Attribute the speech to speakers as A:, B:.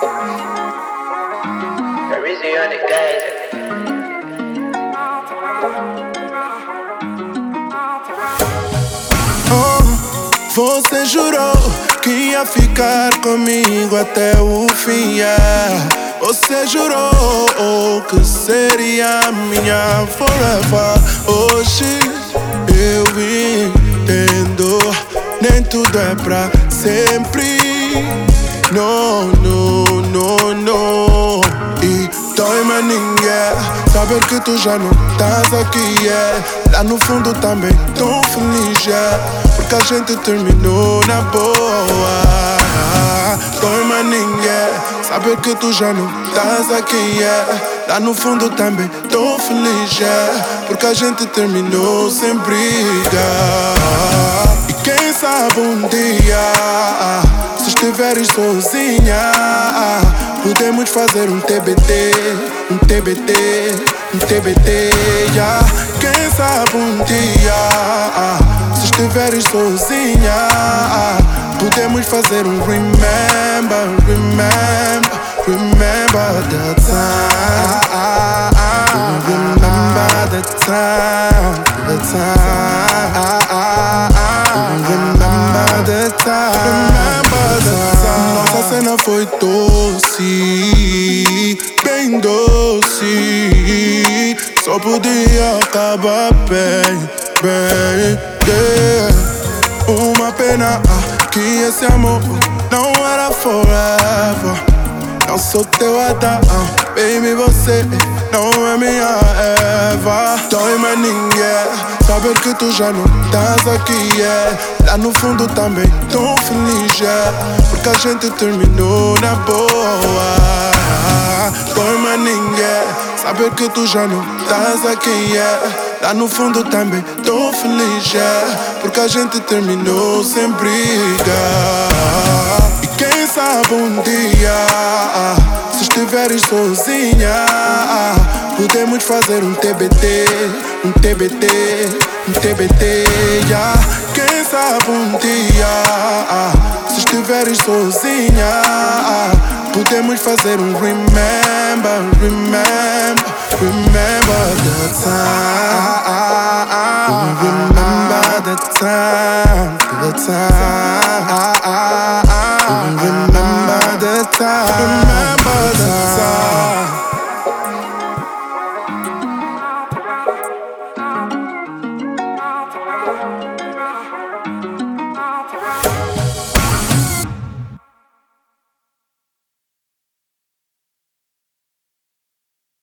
A: Rizzy on the guys.
B: Você jurou que ia ficar comigo até o fim, yeah. Você jurou que seria minha forever. Hoje eu entendo, nem tudo é pra sempre. No, no, no, no. E dói-me a ninguém saber que tu já não estás aqui, yeah. Lá no fundo também tão feliz, yeah, porque a gente terminou na boa. Dói-me a ninguém saber que tu já não estás aqui, yeah. Lá no fundo também tão feliz, yeah, porque a gente terminou sem briga. E quem sabe um dia, se estiveres sozinha, podemos fazer um TBT, um TBT, um TBT, yeah. Quem sabe um dia, se estiveres sozinha, podemos fazer um remember, remember, remember the time. Remember the time, the time. Remember the time, remember the time. Nossa cena foi doce, bem doce. Só podia acabar bem, bem, yeah. Uma pena que esse amor não era forever. Não sou teu Adão, baby, você não é minha Eva. Dói-me ninguém saber que tu já não estás aqui, yeah. Lá no fundo também tão feliz, yeah, porque a gente terminou na boa. Dói-me ninguém saber que tu já não estás aqui, yeah. Lá no fundo também tão feliz, yeah, porque a gente terminou sem briga. E quem sabe um dia, se estiveres sozinha, podemos fazer um TBT, um TBT, um TBT, yeah. Quem sabe um dia, se estiveres sozinha, podemos fazer um remember, remember, remember the time. Remember the time, the time. Remember the time.